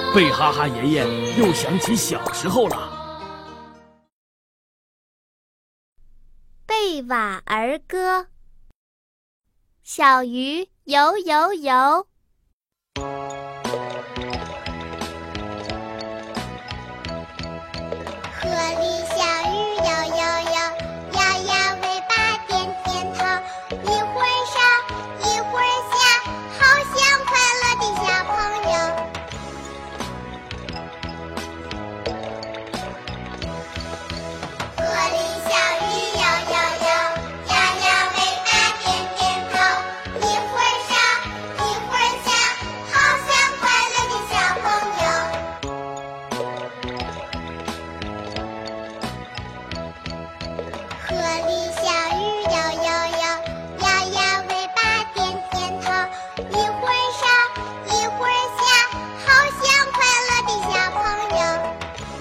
贝哈哈爷爷又想起小时候了。 贝瓦儿歌。小鱼游游游， 河里小鱼游游游，摇摇尾巴点点头，一会儿上一会儿下，好像快乐的小朋友。河里小鱼游游游，摇摇尾巴点点头，一会儿上一会儿下，好像快乐的小朋友。河里小鱼游游游，摇摇尾巴点点头，一会儿上一会儿下，好像快乐的小朋友。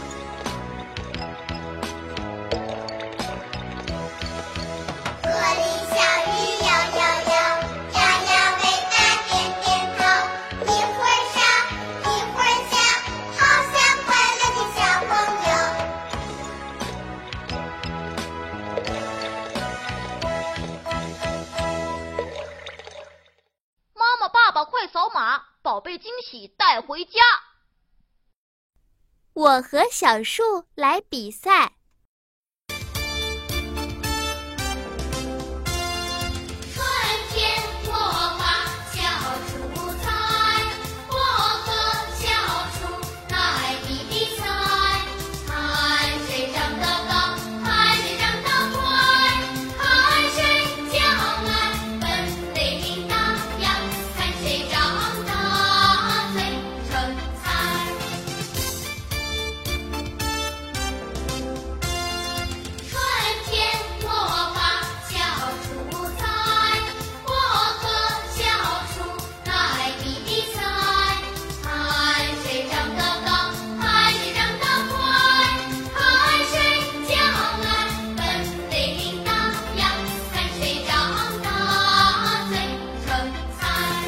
河里小鱼游游游，摇摇尾巴点点头，一会儿上一会儿下，好像快乐的小朋友。 妈妈爸爸快扫码，宝贝惊喜带回家。 我和小树来比赛。 春天我把小树栽，我和小树来比赛，看谁长得高，看谁长得快，看谁将来本领大呀，看谁长大最成才。春天我把小树栽，我和小树来比赛，看谁长得高，看谁长得快，看谁将来本领大呀，看谁长大最成才。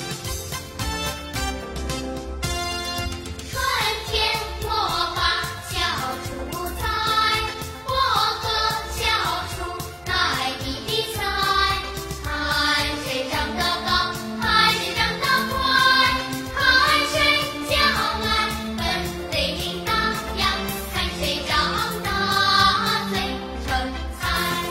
春天我把小树栽，我和小树来比赛，看谁长得高，看谁长得快，看谁将来本领大呀，看谁长大最成才。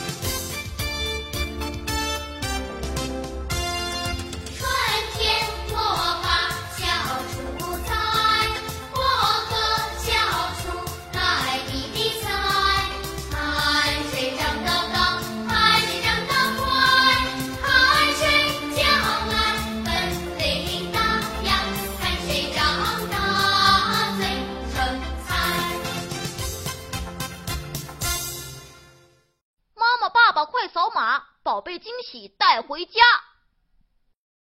春天我把小树栽，我和小树来比赛，看谁长得高，看谁长得快，看谁将来本领大呀，看谁长大最成才。 妈妈爸爸快扫码，宝贝惊喜带回家。